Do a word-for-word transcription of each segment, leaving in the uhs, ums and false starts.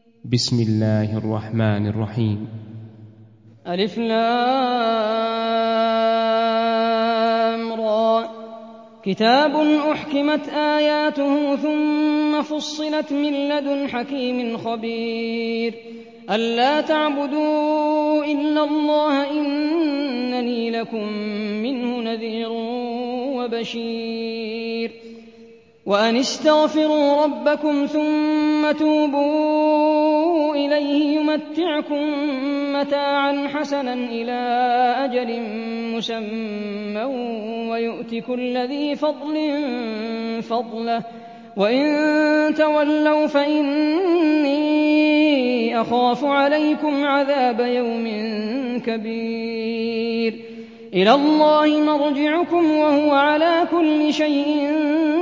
بسم الله الرحمن الرحيم. ألف لام را. كتاب أحكمت آياته ثم فصلت من لدن حكيم خبير ألا تعبدوا إلا الله إنني لكم منه نذير وبشير وأن استغفروا ربكم ثم توبوا إليه يمتعكم متاعا حسنا إلى أجل مسمى ويؤت كل ذي فضل فضله وإن تولوا فإني أخاف عليكم عذاب يوم كبير إلى الله مرجعكم وهو على كل شيء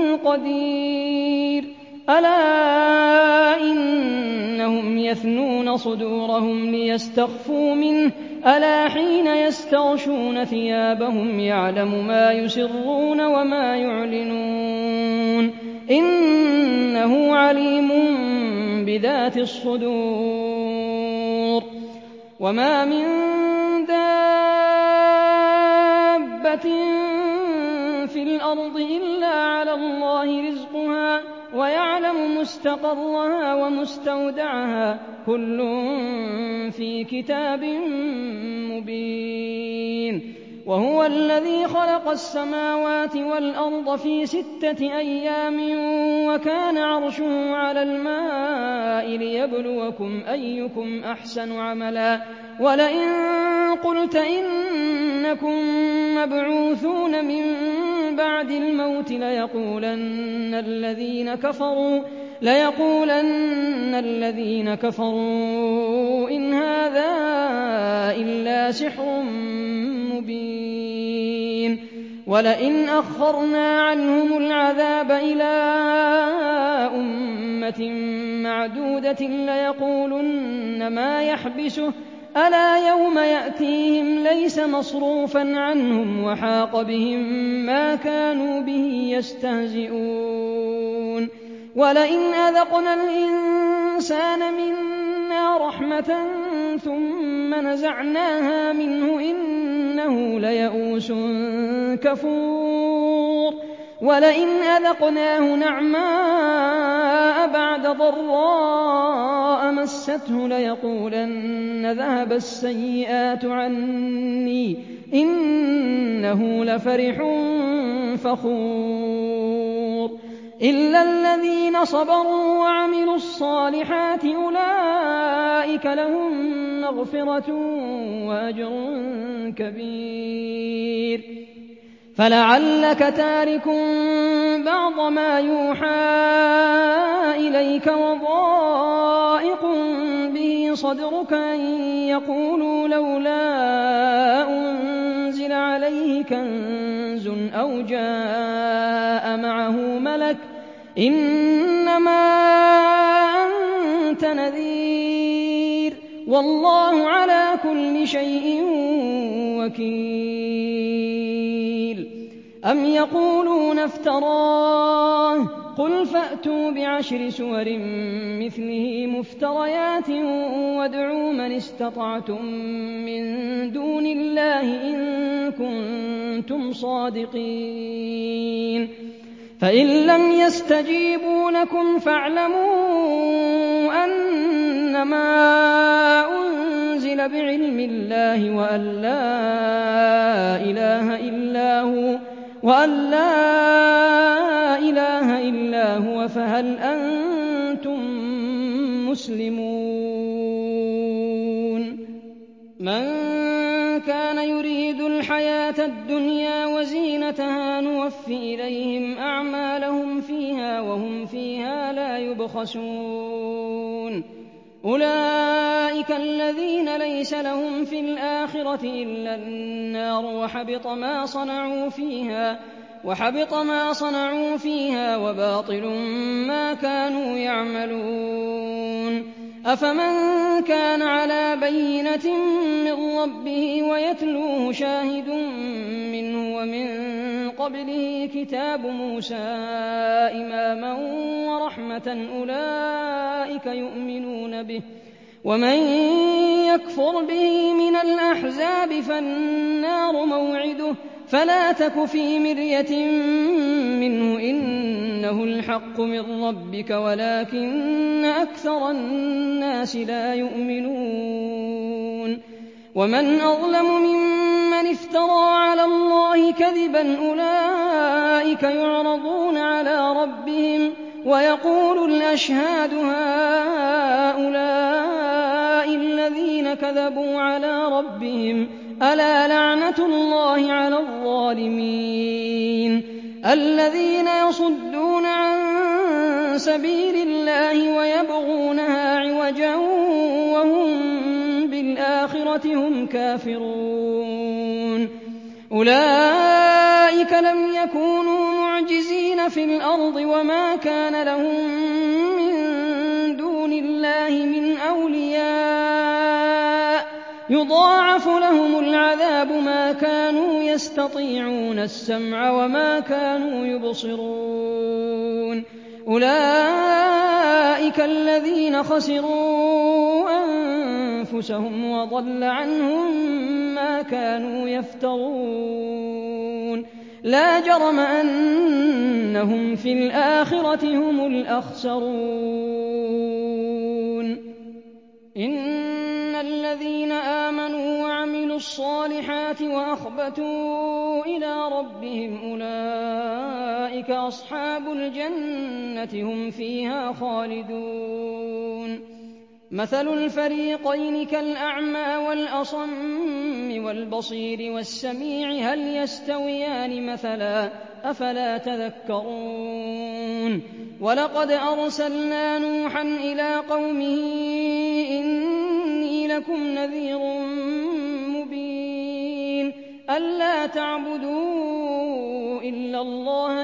قدير ألا إنهم يثنون صدورهم ليستخفوا منه ألا حين يستغشون ثيابهم يعلم ما يسرون وما يعلنون إنه عليم بذات الصدور وما من دابة في الأرض إلا على الله رزقها ويعلم مستقرها ومستودعها كل في كتاب مبين وهو الذي خلق السماوات والأرض في ستة أيام وكان عرشه على الماء ليبلوكم أيكم أحسن عملا ولئن قلت إنكم مبعوثون من بعد الموت ليقولن الذين كفروا ليقولن الذين كفروا إن هذا إلا سحر مبين ولئن أخرنا عنهم العذاب إلى أمة معدودة ليقولن ما يحبسه ألا يوم يأتيهم ليس مصروفا عنهم وحاق بهم ما كانوا به يستهزئون ولئن أذقنا الإنسان منا رحمة ثم نزعناها منه إنه ليئوس كفور ولئن أذقناه نعماء بعد ضراء مسته ليقولن ذهب السيئات عني إنه لفرح فخور إلا الذين صبروا وعملوا الصالحات أولئك لهم مغفرة وأجر كبير فلعلك تارك بعض ما يوحى إليك وضائق به صدرك أن يقولوا لولا أنزل عليه كنز أو جاء معه ملك إنما أنت نذير والله على كل شيء وكيل أم يقولون افتراه قل فأتوا بعشر سور مثله مفتريات وادعوا من استطعتم من دون الله إن كنتم صادقين فإن لم يستجيبوا لكم فاعلموا أنما أنزل بعلم الله وأن لا إله إلا هو وأن لا إله إلا هو فهل أنتم مسلمون من كان يريد الحياة الدنيا وزينتها نوفي إليهم أعمالهم فيها وهم فيها لا يبخسون أولئك الذين ليس لهم في الآخرة إلا النار وحبط ما صنعوا فيها وحبط ما صنعوا فيها وباطل ما كانوا يعملون أفمن كان على بينة من ربه ويتلوه شاهد منه ومن قبله كتاب موسى إماما ورحمة رَحْمَةً أُولَٰئِكَ يُؤْمِنُونَ بِهِ ۚ وَمَن يَكْفُرْ بِهِ مِنَ الْأَحْزَابِ فَالنَّارُ مَوْعِدُهُ ۚ فَلَا تَكُ فِي مِرْيَةٍ مِّنْهُ ۚ إِنَّهُ الْحَقُّ مِن رَّبِّكَ وَلَٰكِنَّ أَكْثَرَ النَّاسِ لَا يُؤْمِنُونَ وَمَنْ أَظْلَمُ مِمَّنِ افْتَرَىٰ عَلَى اللَّهِ كَذِبًا ۚ أُولَٰئِكَ يُعْرَضُونَ عَلَىٰ رَبِّهِمْ وَيَقُولُ الْأَشْهَادُ هَٰؤُلَاءِ الَّذِينَ كَذَبُوا عَلَىٰ رَبِّهِمْ ۚ أَلَا لَعْنَةُ اللَّهِ عَلَى الظَّالِمِينَ الَّذِينَ يَصُدُّونَ عَن سَبِيلِ اللَّهِ وَيَبْغُونَهَا عِوَجًا وَهُم بِالْآخِرَةِ هُمْ كَافِرُونَ أُولَٰئِكَ لَمْ يَكُونُوا مُعْجِزِينَ فِي الْأَرْضِ وَمَا كَانَ لَهُم مِّن دُونِ اللَّهِ مِنْ أَوْلِيَاءَ ۘ يُضَاعَفُ لَهُمُ الْعَذَابُ مَا كَانُوا يَسْتَطِيعُونَ السَّمْعَ وَمَا كَانُوا يُبْصِرُونَ أُولَٰئِكَ الَّذِينَ خَسِرُوا أَنفُسَهُمْ وَضَلَّ عَنْهُم مَّا كَانُوا يَفْتَرُونَ لَا جَرَمَ أَنَّهُمْ فِي الْآخِرَةِ هُمُ الْأَخْسَرُونَ إِنَّ الَّذِينَ آمَنُوا وَعَمِلُوا الصَّالِحَاتِ وَأَخْبَتُوا إِلَىٰ رَبِّهِمْ أُولَٰئِكَ أَصْحَابُ الْجَنَّةِ هُمْ فِيهَا خَالِدُونَ مَثَلُ الْفَرِيقَيْنِ كَالْأَعْمَىٰ وَالْأَصَمِّ وَالْبَصِيرِ وَالسَّمِيعِ هَلْ يَسْتَوِيَانِ مَثَلًا ۚ أَفَلَا تَذَكَّرُونَ وَلَقَدْ أَرْسَلْنَا نُوحًا إِلَىٰ قَوْمِهِ إِنِّي لَكُمْ نَذِيرٌ مُّبِينٌ أَلَّا تَعْبُدُوا إِلَّا اللَّهَ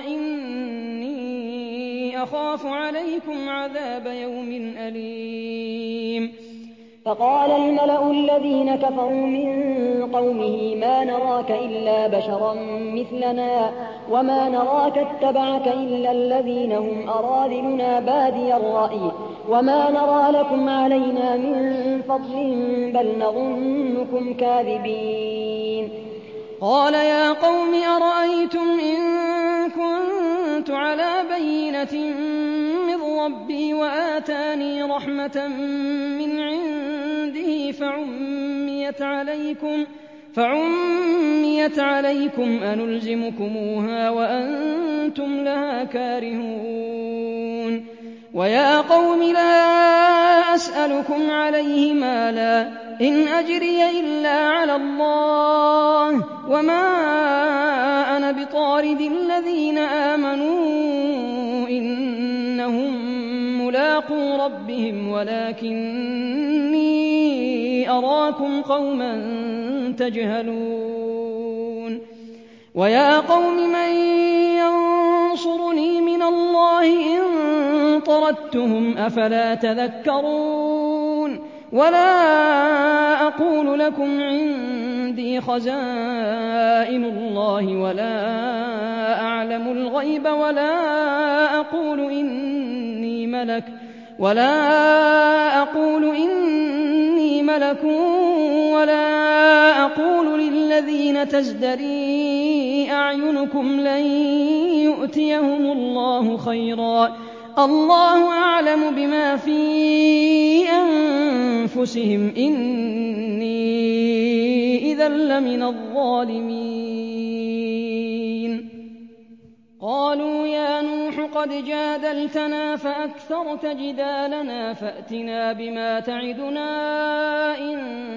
إِنِّي أَخَافُ عَلَيْكُمْ عَذَابَ يَوْمٍ أَلِيمٍ فَقَالَ الْمَلَأُ الَّذِينَ كَفَرُوا مِن قَوْمِهِ مَا نَرَاكَ إِلَّا بَشَرًا مِّثْلَنَا وَمَا نَرَاكَ اتَّبَعَكَ إِلَّا الَّذِينَ هُمْ أَرَاذِلُنَا بَادِيَ الرَّأْيِ وَمَا نَرَىٰ لَكُمْ عَلَيْنَا مِن فَضْلٍ بَلْ نَظُنُّكُمْ كَاذِبِينَ قَالَ يَا قَوْمِ أَرَأَيْتُمْ إِن كُنتُ عَلَىٰ بَيِّنَةٍ مِّن رَّبِّي وَآتَانِي رَحْمَةً مِّنْ عِندِهِ فَعُمِّيَتْ عَلَيْكُمْ فَعُمِّيَتْ عَلَيْكُمْ أَنُلْزِمُكُمُوهَا وَأَنتُمْ لَهَا كَارِهُونَ وَيَا قَوْمِ لَا أَسْأَلُكُمْ عَلَيْهِ مَالًا إِنْ أَجْرِيَ إِلَّا عَلَى اللَّهِ وَمَا أَنَا بِطَارِدِ الَّذِينَ آمَنُوا إِنَّهُم مُّلَاقُو رَبِّهِمْ وَلَٰكِنِّي أَرَاكُمْ قَوْمًا تَجْهَلُونَ وَيَا قَوْمِ مَن يَنصُرُنِي مِنَ اللَّهِ إِن طَرَدتُّهُمْ ۚ أَفَلَا تَذَكَّرُونَ وَلَا أَقُولُ لَكُمْ عِندِي خَزَائِنُ اللَّهِ وَلَا أَعْلَمُ الْغَيْبَ وَلَا أَقُولُ إِنِّي مَلَكٌ وَلَا أَقُولُ إِنِّي مَلَكٌ وَلَا أَقُولُ لِلَّذِينَ تَزْدَرِي أَعْيُنُكُمْ لَن يُؤْتِيَهُمُ اللَّهُ خَيْرًا ۖ اللَّهُ أَعْلَمُ بِمَا فِي أَنفُسِهِمْ ۖ إِنِّي إِذًا لَّمِنَ الظَّالِمِينَ قَالُوا يَا نُوحُ قَدْ جَادَلْتَنَا فَأَكْثَرْتَ جِدَالَنَا فَأْتِنَا بِمَا تَعِدُنَا إِن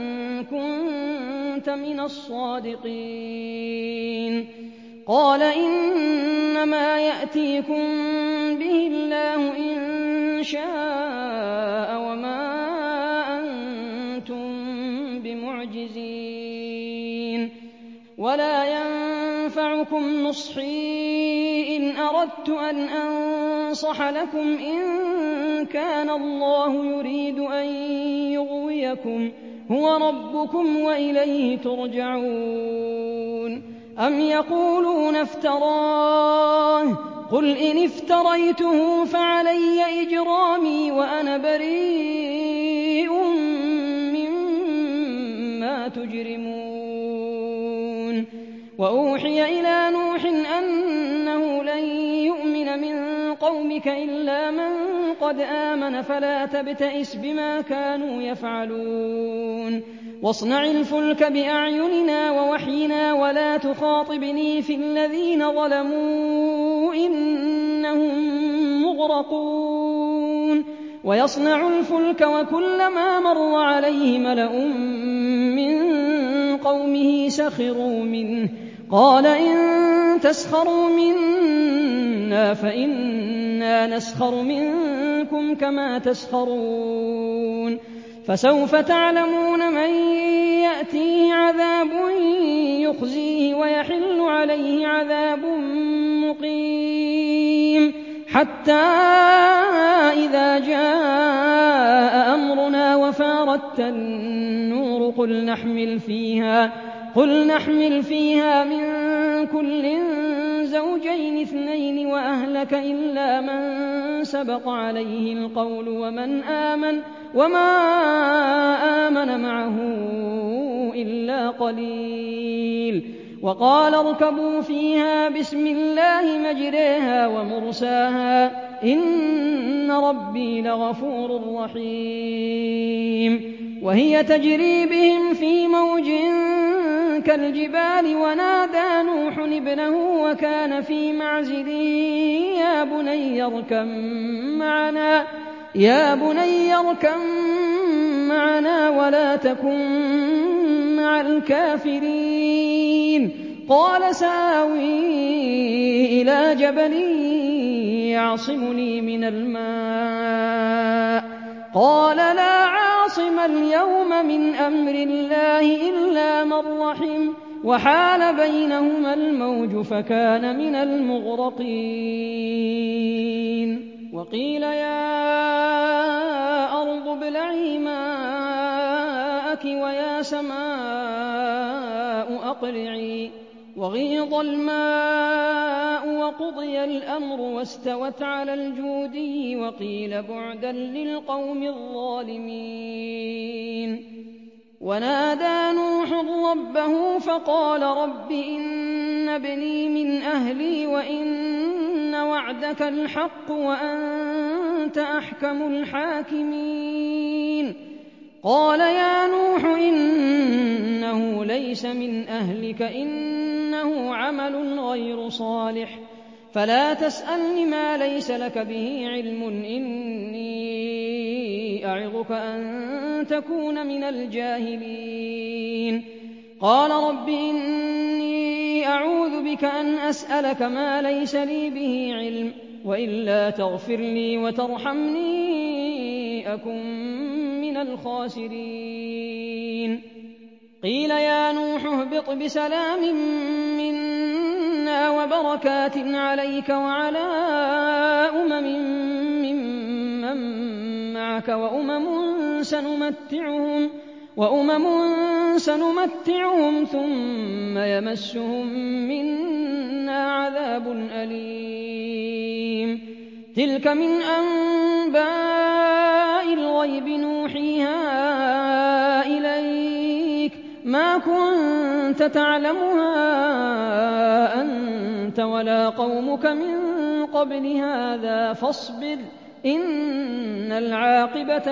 كُنتَ مِنَ الصَّادِقِينَ قَالَ إِنَّمَا يَأْتِيكُم بِهِ اللَّهُ إِن شَاءَ وَمَا أَنتُم بِمُعْجِزِينَ وَلَا يَنفَعُكُمْ نُصْحِي إِنْ أَرَدتُّ أَنْ أَنصَحَ لَكُمْ إِن كَانَ اللَّهُ يُرِيدُ أَن يُغْوِيَكُمْ هُوَ رَبُّكُمْ وَإِلَيْهِ تُرْجَعُونَ أَمْ يَقُولُونَ افْتَرَاهُ ۖ قُلْ إِنِ افْتَرَيْتُهُ فَعَلَيَّ إِجْرَامِي وَأَنَا بَرِيءٌ مِّمَّا تُجْرِمُونَ وَأُوحِيَ إِلَىٰ نُوحٍ أَنَّهُ لَن يُؤْمِنَ مِن قَوْمِكَ إِلَّا مَن قَدْ آمَنَ فَلَا تَبْتَئِسْ بِمَا كَانُوا يَفْعَلُونَ وَاصْنَعِ الْفُلْكَ بِأَعْيُنِنَا وَوَحْيِنَا وَلَا تُخَاطِبْنِي فِي الَّذِينَ ظَلَمُوا إِنَّهُم مُّغْرَقُونَ وَيَصْنَعُ الْفُلْكَ وَكُلَّمَا مَرَّ عَلَيْهِ مَلَأٌ مِّن قَوْمِهِ سَخِرُوا مِنْهُ قَالَ إِن تَسْخَرُوا مِنَّا فَإِنَّا نَسْخَرُ مِنكُمْ كَمَا تَسْخَرُونَ فَسَوْفَ تَعْلَمُونَ مَن يَأْتِيهِ عَذَابٌ يُخْزِيهِ وَيَحِلُّ عَلَيْهِ عَذَابٌ مُّقِيمٌ حَتَّىٰ إِذَا جَاءَ أَمْرُنَا وَفَارَتِ النُّورُ قُلْ نَحْمِلُ فِيهَا قُلْ نَحْمِلُ فِيهَا مِن كُلٍّ زَوْجَيْنِ اثْنَيْنِ وَأَهْلَكَ إِلَّا مَن سَبَقَ عَلَيْهِ الْقَوْلُ وَمَنْ آمَنَ وَمَا آمَنَ مَعَهُ إِلَّا قَلِيلٌ وَقَالَ ارْكَبُوا فِيهَا بِسْمِ اللَّهِ مَجْرَاهَا وَمُرْسَاهَا إِنَّ رَبِّي لَغَفُورٌ رَّحِيمٌ وَهِيَ تَجْرِي بِهِمْ فِي مَوْجٍ كَالْجِبَالِ وَنَادَىٰ نُوحٌ ابْنَهُ وَكَانَ فِي مَعْزِلٍ يَا بُنَيَّ ارْكَب مَّعَنَا يَا بُنَيَّ ارْكَب مَّعَنَا وَلَا تَكُن مَّعَ الْكَافِرِينَ قَالَ سَآوِي إِلَىٰ جَبَلٍ يَعْصِمُنِي مِنَ الْمَاءِ قَالَ لَا عَاصِمَ الْيَوْمَ مِنْ أَمْرِ اللَّهِ إِلَّا مَن رَّحِمَ وَحَالَ بَيْنَهُمَا الْمَوْجُ فَكَانَ مِنَ الْمُغْرَقِينَ وَقِيلَ يَا أَرْضُ ابْلَعِي مَاءَكِ وَيَا سَمَاءُ أَقْلِعِي وَغِيضَ الْمَاءُ وَقُضِيَ الْأَمْرُ وَاسْتَوَتْ عَلَى الْجُودِيِّ وَقِيلَ بُعْدًا لِّلْقَوْمِ الظَّالِمِينَ وَنَادَىٰ نُوحٌ رَّبَّهُ فَقَالَ رَبِّ إِنَّ ابْنِي مِنْ أَهْلِي وَإِنَّ وَعْدَكَ الْحَقُّ وَأَنتَ أَحْكَمُ الْحَاكِمِينَ قَالَ يَا نُوحُ إِنَّهُ لَيْسَ مِنْ أَهْلِكَ إِنَّهُ عَمَلٌ غَيْرُ صَالِحٍ فَلَا تَسْأَلْنِ مَا لَيْسَ لَكَ بِهِ عِلْمٌ إِنِّي أَعِظُكَ أَن تَكُونَ مِنَ الْجَاهِلِينَ قَالَ رَبِّ إِنِّي أَعُوذُ بِكَ أَنْ أَسْأَلَكَ مَا لَيْسَ لِي بِهِ عِلْمٌ وَإِلَّا تَغْفِرْ لِي وَتَرْحَمْنِي أَكُن مِّنَ الْخَاسِرِينَ قِيلَ يَا نُوحُ اهْبِطْ بِسَلَامٍ مِّنَّا وَبَرَكَاتٍ عَلَيْكَ وَعَلَىٰ أُمَمٍ مِّمَّن مَّعَكَ وَأُمَمٌ سَنُمَتِّعُهُمْ وَأُمَمٌ سَنُمَتِّعُهُمْ ثُمَّ يَمَسُّهُم مِّنَّا عَذَابٌ أَلِيمٌ تِلْكَ مِنْ أَنبَاءِ الْغَيْبِ نُوحِيهَا إِلَيْكَ مَا كُنتَ تَعْلَمُهَا أَنتَ وَلَا قَوْمُكَ مِن قَبْلِ هَٰذَا فَاصْبِرْ إِنَّ الْعَاقِبَةَ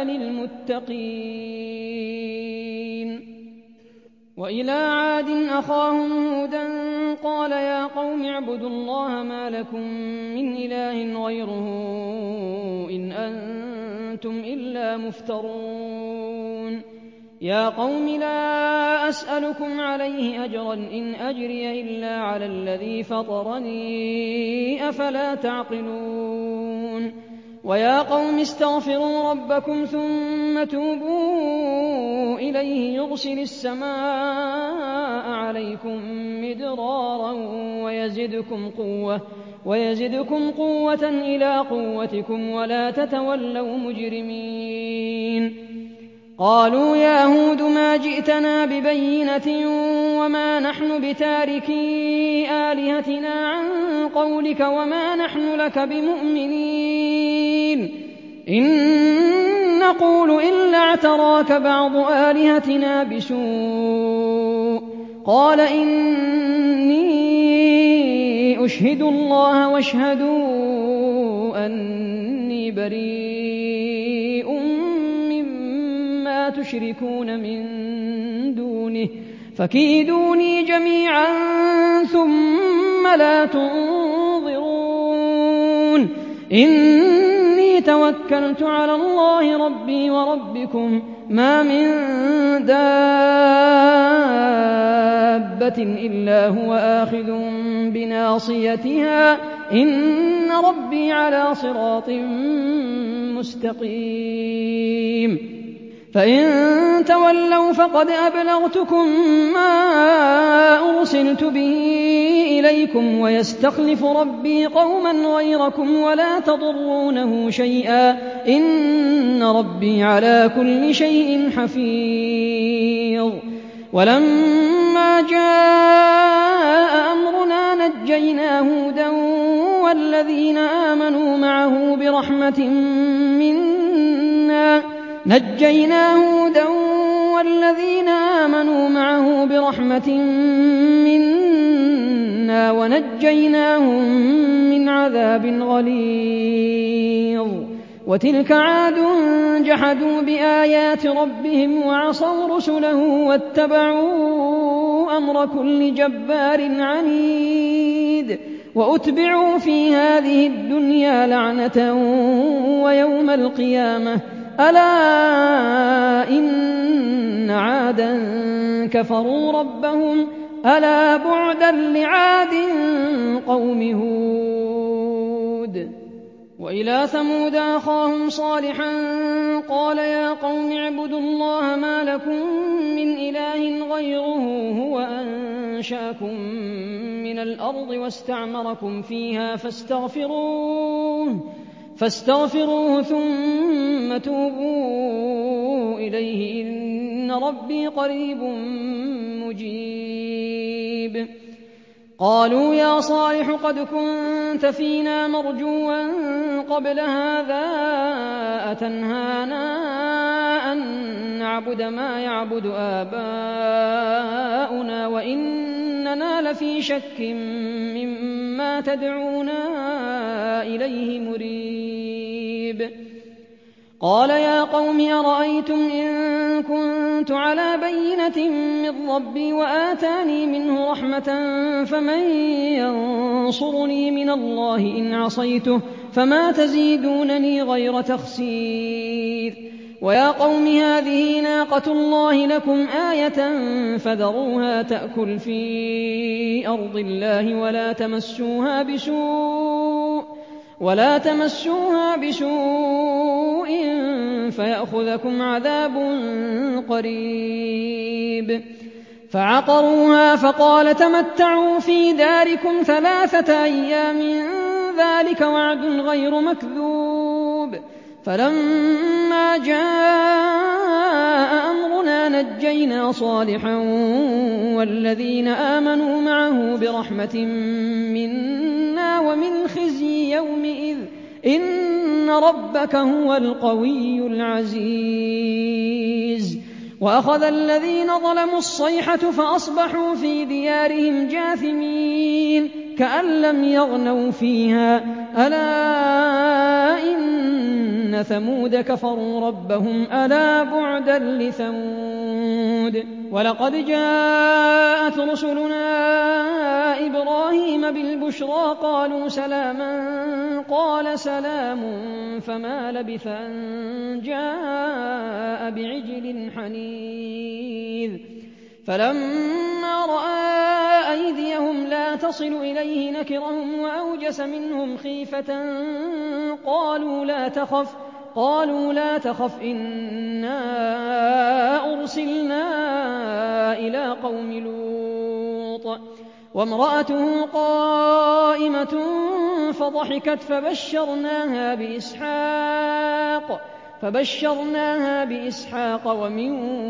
لِلْمُتَّقِينَ وَإِلَىٰ عَادٍ أَخَاهُمْ هُودًا قَالَ يَا قَوْمِ اعْبُدُوا اللَّهَ مَا لَكُم مِّنْ إِلَٰهٍ غَيْرُهُ إِنْ أَنتُمْ إِلَّا مُفْتَرُونَ يَا قَوْمِ لَا أَسْأَلُكُمْ عَلَيْهِ أَجْرًا إِنْ أَجْرِيَ إِلَّا عَلَى الَّذِي فَطَرَنِي أَفَلَا تَعْقِلُونَ وَيَا قَوْمِ اسْتَغْفِرُوا رَبَّكُمْ ثُمَّ تُوبُوا إِلَيْهِ يُرْسِلِ السَّمَاءَ عَلَيْكُم مِّدْرَارًا وَيَزِدْكُمْ قُوَّةً وَيَزِدْكُمْ قُوَّةً إِلَىٰ قُوَّتِكُمْ وَلَا تَتَوَلَّوْا مُجْرِمِينَ قَالُوا يَا هُودُ مَا جِئْتَنَا بِبَيِّنَةٍ وما نحن بتاركي آلهتنا عن قولك وما نحن لك بمؤمنين إن نقول إلا اعتراك بعض آلهتنا بسوء قال إني أشهد الله واشهدوا أني بريء مما تشركون من دونه فكيدوني جميعا ثم لا تنظرون إني توكلت على الله ربي وربكم ما من دابة إلا هو آخذ بناصيتها إن ربي على صراط مستقيم فإن تولوا فقد أبلغتكم ما أرسلت به إليكم ويستخلف ربي قوما غيركم ولا تضرونه شيئا إن ربي على كل شيء حفيظ ولما جاء أمرنا نجينا هودا والذين آمنوا معه برحمة منا نجينا هودا والذين آمنوا معه برحمة منا ونجيناهم من عذاب غليظ وتلك عاد جحدوا بآيات ربهم وعصوا رسله واتبعوا أمر كل جبار عنيد وأتبعوا في هذه الدنيا لعنة ويوم القيامة ألا إن عادا كفروا ربهم ألا بعدا لعاد قوم هود وإلى ثمود أخاهم صالحا قال يا قوم اعبدوا الله ما لكم من إله غيره هو أنشأكم من الأرض واستعمركم فيها فاستغفروه فاستغفروه ثم توبوا إليه إن ربي قريب مجيب قالوا يا صالح قد كنت فينا مرجوا قبل هذا أتنهانا أن نعبد ما يعبد آباؤنا وإننا لفي شك مما تدعونا إليه مريب قال يا قوم أرأيتم إن كنت على بينة من ربي وآتاني منه رحمة فمن ينصرني من الله إن عصيته فما تزيدونني غير تخسير ويا قوم هذه ناقة الله لكم آية فذروها تأكل في أرض الله ولا تمسوها بسوء ولا تمسوها بسوء فيأخذكم عذاب قريب فعقروها فقال تمتعوا في داركم ثلاثة أيام ذلك وعد غير مكذوب فلما جاء أمرنا نجينا صالحا والذين آمنوا معه برحمة منا ومن خزي يومئذ إن ربك هو القوي العزيز وأخذ الذين ظلموا الصيحة فأصبحوا في ديارهم جاثمين كأن لم يغنوا فيها ألا إن ثمود كفروا ربهم ألا بعدا لثمود ولقد جاءت رسلنا إبراهيم بالبشرى قالوا سلاما قال سلام فما لبث أن جاء بعجل حنيذ فلما رأى أيديهم لا تصل إليه نكرهم وأوجس منهم خيفة قالوا لا تخف قالوا لا تخف إنا أرسلنا إلى قوم لوط وامرأته قائمة فضحكت فبشرناها بإسحاق فبشرناها بإسحاق ومن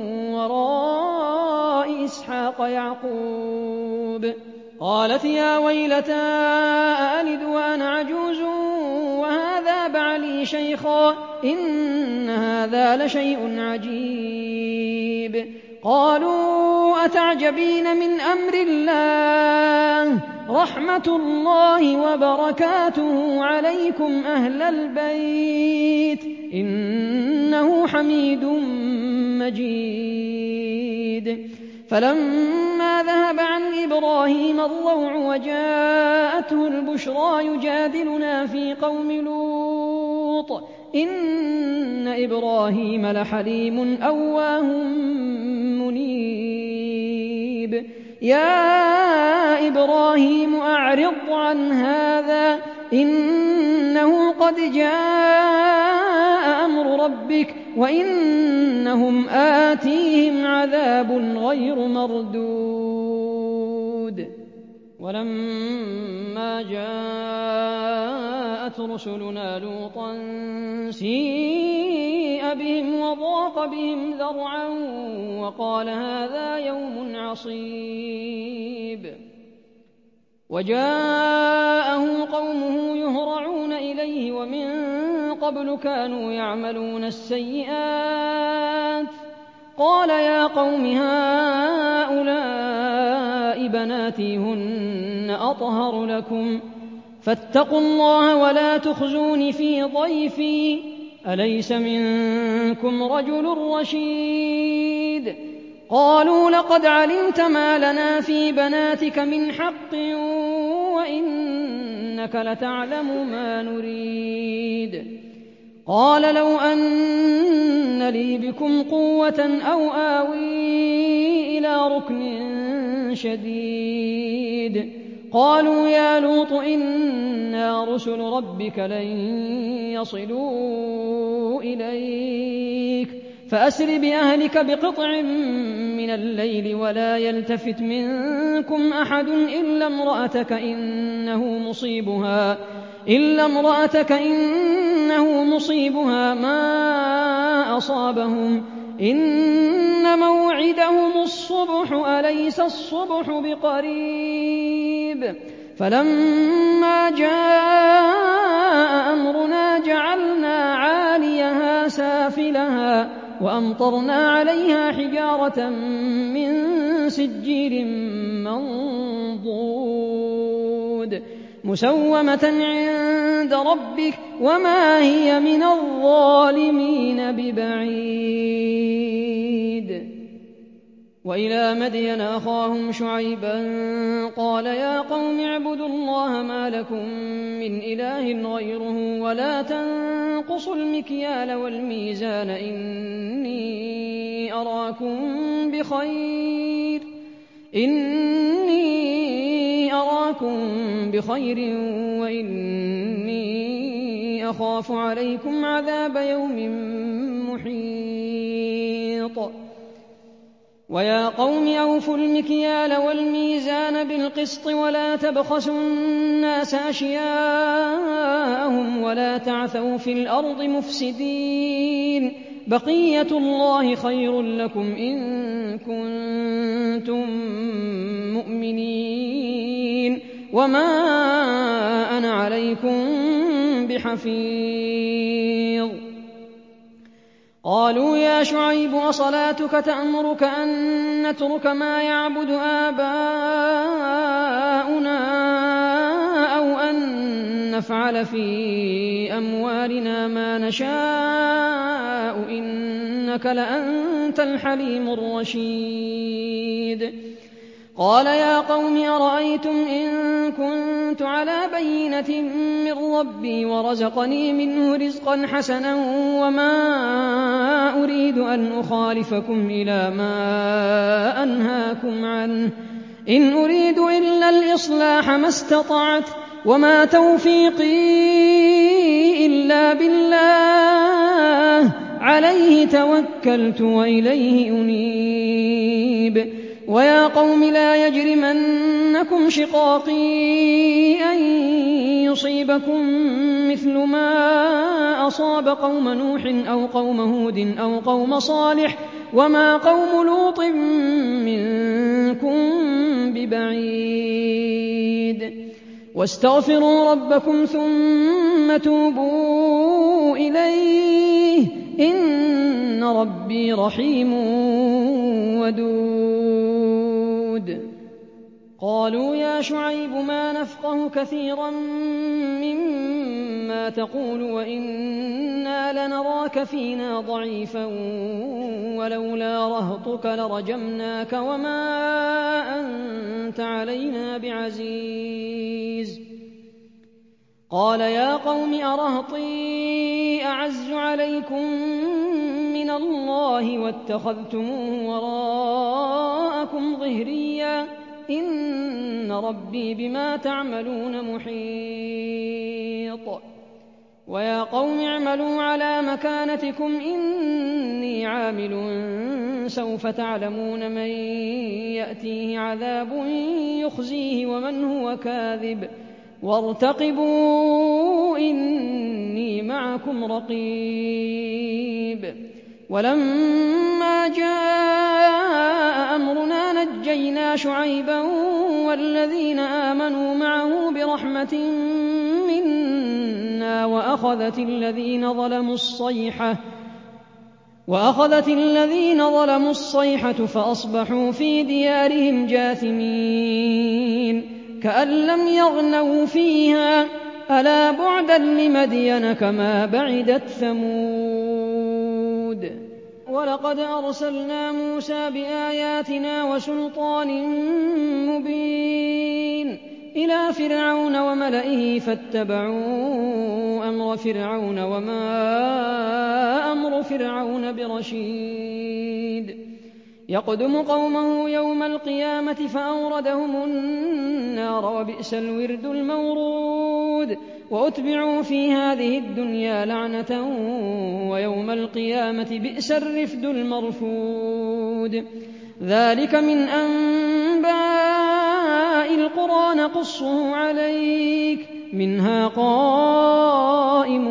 وراء إسحاق يعقوب. قالت يا ويلتى أألد وأنا عجوز وهذا بعلي شيخا إن هذا لشيء عجيب. قالوا أتعجبين من أمر الله رحمة الله وبركاته عليكم أهل البيت إنه حميد مجيد. فلما ذهب عن إبراهيم الروع وجاءته البشرى يجادلنا في قوم لوط إن إبراهيم لحليم أواه منيب. يا إبراهيم أعرض عن هذا إنه قد جاء أمر ربك وإنهم آتيهم عذاب غير مردود. ولما جاءت رسلنا لوطا سيء بهم وضاق بهم ذرعا وقال هذا يوم عصيب. وجاءه قومه يهرعون إليه ومن قبل كانوا يعملون السيئات. قال يا قوم هؤلاء بناتي هن أطهر لكم فاتقوا الله ولا تخزون في ضيفي أليس منكم رجل رشيد. قالوا لقد علمت ما لنا في بناتك من حق وإنك لتعلم ما نريد. قال لو أن لي بكم قوة أو آوي إلى ركن شديد. قالوا يا لوط إنا رسل ربك لن يصلوا إليك فأسر بأهلك بقطع من الليل ولا يلتفت منكم أحد إلا امرأتك إنه مصيبها إلا امرأتك إنه مصيبها ما أصابهم إن موعدهم الصبح أليس الصبح بقريب. فلما جاء أمرنا جعلنا عاليها سافلها وأمطرنا عليها حجارة من سجيل منضود مسومة عند ربك وما هي من الظالمين ببعيد. وإلى مدين أخاهم شعيبا قال يا قوم اعبدوا الله ما لكم من إله غيره ولا تنقصوا المكيال والميزان إني أراكم بخير إني أراكم بخير وإني أخاف عليكم عذاب يوم محيط. ويا قوم أوفوا المكيال والميزان بالقسط ولا تبخسوا الناس أشياءهم ولا تعثوا في الأرض مفسدين بقية الله خير لكم إن كنتم مؤمنين وما أنا عليكم بحفيظ. قالوا يا شعيب أصلاتك تأمرك أن نترك ما يعبد آباؤنا أو أن نفعل في أموالنا ما نشاء إنك لأنت الحليم الرشيد. قال يا قوم أرأيتم إن كنت على بينة من ربي ورزقني منه رزقا حسنا وما أريد أن أخالفكم إلى ما أنهاكم عنه إن أريد إلا الإصلاح ما استطعت وما توفيقي إلا بالله عليه توكلت وإليه أنيب ويا قوم لا يجرمنكم شقاقي أن يصيبكم مثل ما أصاب قوم نوح أو قوم هود أو قوم صالح وما قوم لوط منكم ببعيد واستغفروا ربكم ثم توبوا إليه إن ربي رحيم ودود قالوا يا شعيب ما نفقه كثيرا مما تقول وإنا لنراك فينا ضعيفا ولولا رهطك لرجمناك وما أنت علينا بعزيز قال يا قوم أرهطي أعز عليكم من الله واتخذتموه وراءكم ظهريا إن ربي بما تعملون محيط ويا قوم اعملوا على مكانتكم إني عامل سوف تعلمون من يأتيه عذاب يخزيه ومن هو كاذب وارتقبوا إني معكم رقيب ولما جاء أمرنا نجينا شعيبا والذين آمنوا معه برحمة منا وأخذت الذين ظلموا الصيحة وأخذت الذين ظلموا الصيحة فأصبحوا في ديارهم جاثمين كأن لم يغنوا فيها ألا بعدا لمدين كما بعدت ثمود ولقد أرسلنا موسى بآياتنا وسلطان مبين إلى فرعون وملئه فاتبعوا أمر فرعون وما أمر فرعون برشيد يقدم قومه يوم القيامة فأوردهم النار وبئس الورد المورود وأتبعوا في هذه الدنيا لعنة ويوم القيامة بئس الرفد المرفود ذلك من أنباء القرى نقصه عليك منها قائم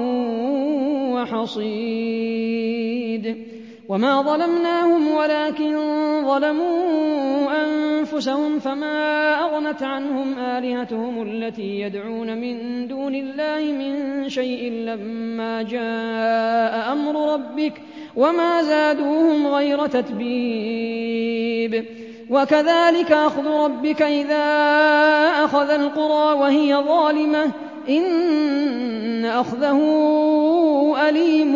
وحصيد وما ظلمناهم ولكن ظلموا أنفسهم فما أغنت عنهم آلهتهم التي يدعون من دون الله من شيء لما جاء أمر ربك وما زادوهم غير تتبيب وكذلك أخذ ربك إذا أخذ القرى وهي ظالمة إن أخذه أليم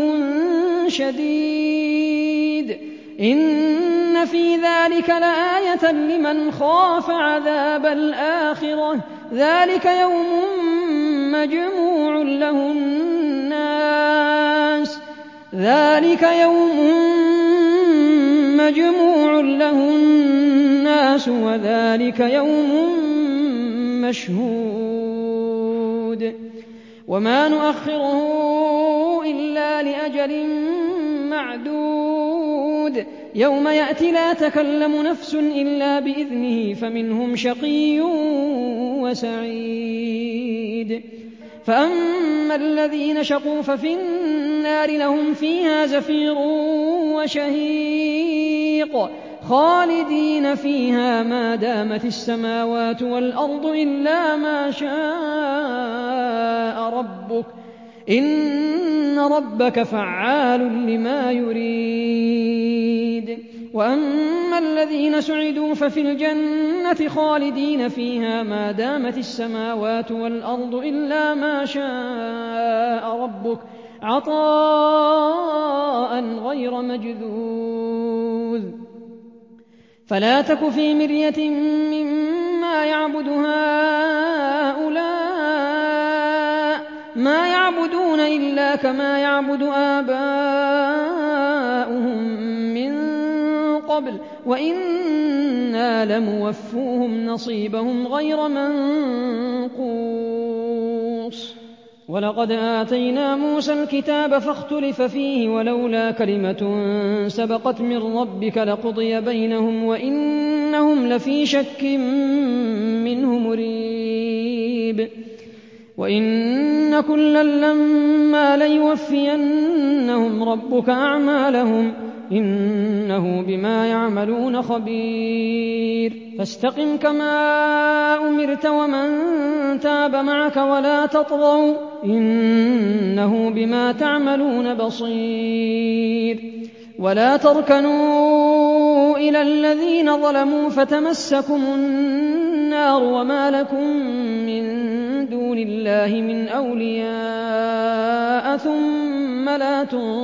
شديد إن في ذلك لآية لمن خاف عذاب الآخرة ذلك يوم مجموع له الناس ذلك يوم مجموع له الناس وذلك يوم مشهود وما نؤخره إلا لأجل معدود يوم يأتي لا تكلم نفس إلا بإذنه فمنهم شقي وسعيد فأما الذين شقوا ففي النار لهم فيها زفير وشهيق خالدين فيها ما دامت السماوات والأرض إلا ما شاء ربك إن ربك فعال لما يريد وأما الذين سعدوا ففي الجنة خالدين فيها ما دامت السماوات والأرض إلا ما شاء ربك عطاء غير مجذوذ فلا تك في مرية مما يعبد هؤلاء ما يعبدون إلا كما يعبد آباؤهم من قبل وإنا لموفوهم نصيبهم غير منقوص وَلَقَدْ آتَيْنَا مُوسَى الْكِتَابَ فَاخْتُلِفَ فِيهِ وَلَوْلَا كَلِمَةٌ سَبَقَتْ مِن رَّبِّكَ لَقُضِيَ بَيْنَهُمْ وَإِنَّهُمْ لَفِي شَكٍّ مِّنْهُ مُرِيبٍ وَإِنَّ كُلًّا لَّمَّا لَيُوَفِّيَنَّهُمْ رَبُّكَ أَعْمَالَهُمْ إِنَّهُ بِمَا يَعْمَلُونَ خَبِيرٌ فَاسْتَقِمْ كَمَا أُمِرْتَ وَمَن تَابَ مَعَكَ وَلَا تَطْغَوْا إِنَّهُ بِمَا تَعْمَلُونَ بَصِيرٌ وَلَا تَرْكَنُوا إِلَى الَّذِينَ ظَلَمُوا فَتَمَسَّكُمُ النَّارُ وَمَا لَكُم مِّن دُونِ اللَّهِ مِنْ أَوْلِيَاءَ ثُمَّ لَا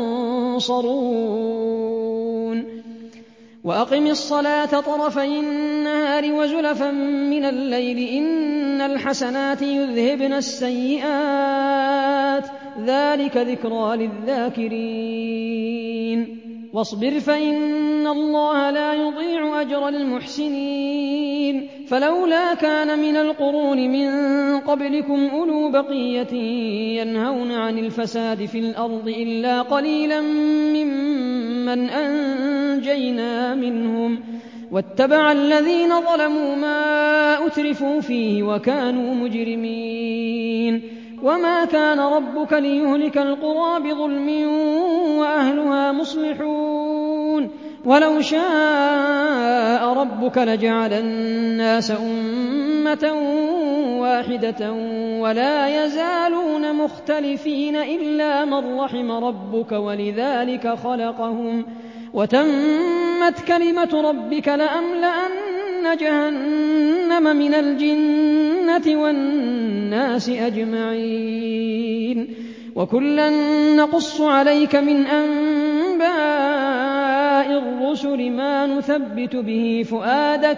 تُنصَرُونَ وَأَقِمِ الصَّلَاةَ طَرَفَيِ النَّهَارِ وَزُلَفًا مِّنَ اللَّيْلِ ۚ إِنَّ الْحَسَنَاتِ يُذْهِبْنَ السَّيِّئَاتِ ۚ ذَٰلِكَ ذِكْرَىٰ لِلذَّاكِرِينَ وَاصْبِرْ فَإِنَّ اللَّهَ لَا يُضِيعُ أَجْرَ الْمُحْسِنِينَ فَلَوْلَا كَانَ مِنَ الْقُرُونِ مِن قَبْلِكُمْ أُولُو بَقِيَّةٍ يَنْهَوْنَ عَنِ الْفَسَادِ فِي الْأَرْضِ إِلَّا قَلِيلًا مِّمَّنْ أَنجَيْنَا مِنْهُمْ ۗ وَاتَّبَعَ الَّذِينَ ظَلَمُوا مَا أُتْرِفُوا فِيهِ وَكَانُوا مُجْرِمِينَ وَمَا كَانَ رَبُّكَ لِيُهْلِكَ الْقُرَىٰ بِظُلْمٍ وَأَهْلُهَا مُصْلِحُونَ وَلَوْ شَاءَ رَبُّكَ لَجَعَلَ النَّاسَ أُمَّةً وَاحِدَةً وَلَا يَزَالُونَ مُخْتَلِفِينَ إِلَّا مَن رَّحِمَ رَبُّكَ وَلِذَٰلِكَ خَلَقَهُمْ ۗ وَتَمَّتْ كَلِمَةُ رَبِّكَ لَأَمْلَأَنَّ جَهَنَّمَ مِنَ الْجِنَّةِ وَالنَّاسِ أَجْمَعِينَ وَكُلًّا نَّقُصُّ عَلَيْكَ مِنْ أَنبَاءِ الرُّسُلِ مَا نُثَبِّتُ بِهِ فُؤَادَكَ ۖ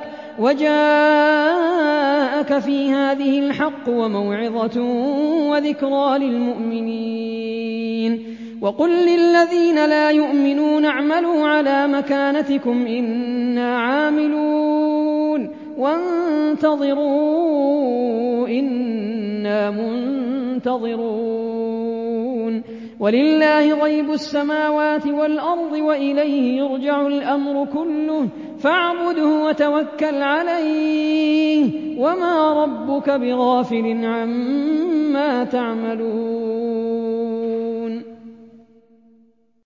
وَجَاءَكَ فِي هَٰذِهِ الْحَقُّ وَمَوْعِظَةٌ وَذِكْرَىٰ لِلْمُؤْمِنِينَ وَقُل لِّلَّذِينَ لَا يُؤْمِنُونَ اعْمَلُوا عَلَىٰ مَكَانَتِكُمْ إِنَّا عَامِلُونَ وَانتَظِرُوا إِنَّا مُنتَظِرُونَ وَلِلَّهِ غَيْبُ السَّمَاوَاتِ وَالْأَرْضِ وَإِلَيْهِ يُرْجَعُ الْأَمْرُ كُلُّهُ فَاعْبُدْهُ وَتَوَكَّلْ عَلَيْهِ وَمَا رَبُّكَ بِغَافِلٍ عَمَّا تَعْمَلُونَ